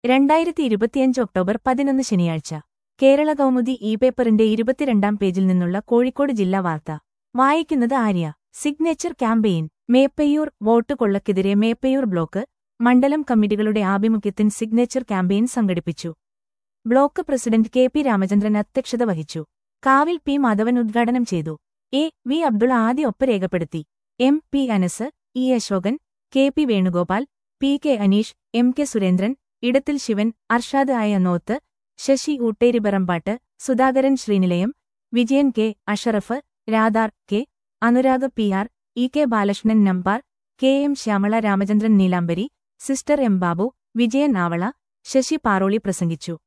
2025 October 11 ശനിയാഴ്ച കേരള കൗമുദി പേപ്പറിന്റെ 22-ാം പേജിൽ നിന്നുള്ള കോഴിക്കോട് ജില്ലാ വാർത്ത വായിക്കുന്നത് Arya. Signature campaign Meppayur vote കൊള്ളക്കെതിരെ മേപ്പയ്യൂർ ബ്ലോക്ക് മണ്ഡലം കമ്മിറ്റികളുടെ ആഭിമുഖ്യത്തിൽ സിഗ്നേച്ചർ ക്യാമ്പയിൻ സംഘടിപ്പിച്ചു. Block president K P. രാമചന്ദ്രൻ അധ്യക്ഷത വഹിച്ചു. കാവിൽ പി. മാധവൻ ഉദ്ഘാടനം ചെയ്തു. വി. അബ്ദുള്ള ആദ്യ ഒപ്പ് രേഖപ്പെടുത്തി. M P. Anas, E. Ashokan, K P. Venugopal, P K. Aneesh, M K. Surendran, Edathil Sivan, Arshad Noth, Sasi Ootteriparambatt, Sudhakaran Sreenilayam, Vijayan K. Ashraf, Radhar K. Anurag P R, E K. Balakrishnan Nambar, K M. Shyamala Ramachandran Neelambari, sister M. Babu, Vijayan Avala, Sasi Paroli പ്രസംഗിച്ചു.